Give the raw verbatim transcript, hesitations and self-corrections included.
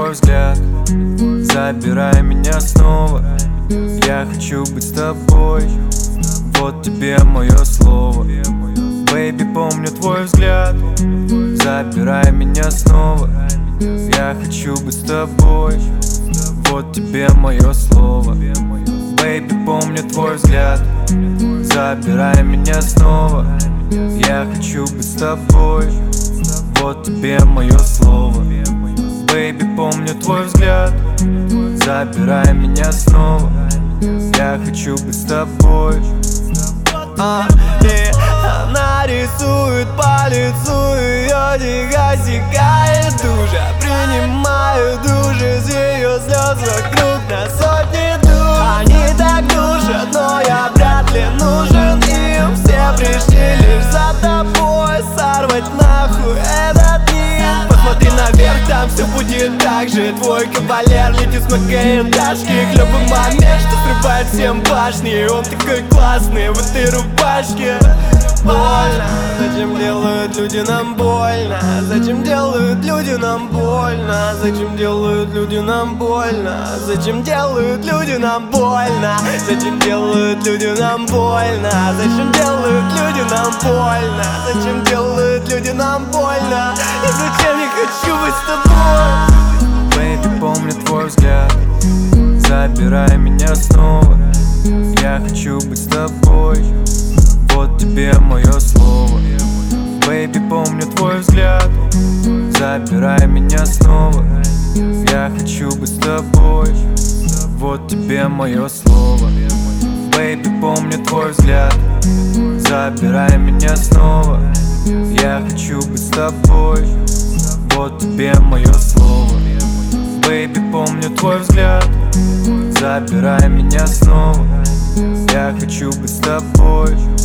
твой взгляд, забирай меня снова. Я хочу быть с тобой, вот тебе мое слово. Бэйби, помню твой взгляд, забирай меня снова. Я хочу быть с тобой, вот тебе мое слово. Бэйби, помню твой взгляд, забирай меня снова. Я хочу быть с тобой, вот тебе мое слово. Бэйби, помню твой взгляд, забирай меня снова. Я хочу быть с тобой. а, И она рисует по лицу, ее тихо стекает душа. Принимаю душ из ее слез, вокруг на сотни душ. Они так душат, но я вряд ли нужен им. Все пришли лишь за тобой, сорвать нахуй этот мир. Посмотри наверх, там все будет так же. Твой кавалер летит, смыкает тачки. К любому момент, что срывает всем башни. Он такой классный в этой рубашке. Больно, зачем делают люди нам больно? Зачем делают люди нам больно? Зачем делают люди нам больно? Зачем делают люди нам больно? Зачем делают люди нам больно? Зачем делают люди нам больно? Зачем делают люди нам больно? И зачем я хочу быть с тобой? Бэйби, помню твой взгляд, забирай меня снова. Я хочу быть с тобой, вот тебе мое слово. Бэйби, помню твой взгляд, забирай меня снова. Я хочу быть с тобой, вот тебе мое слово. Бэйби, помню твой взгляд, забирай меня снова. Я хочу быть с тобой, вот тебе мое слово. Бэйби, помню твой взгляд, забирай меня снова. Я хочу быть с тобой,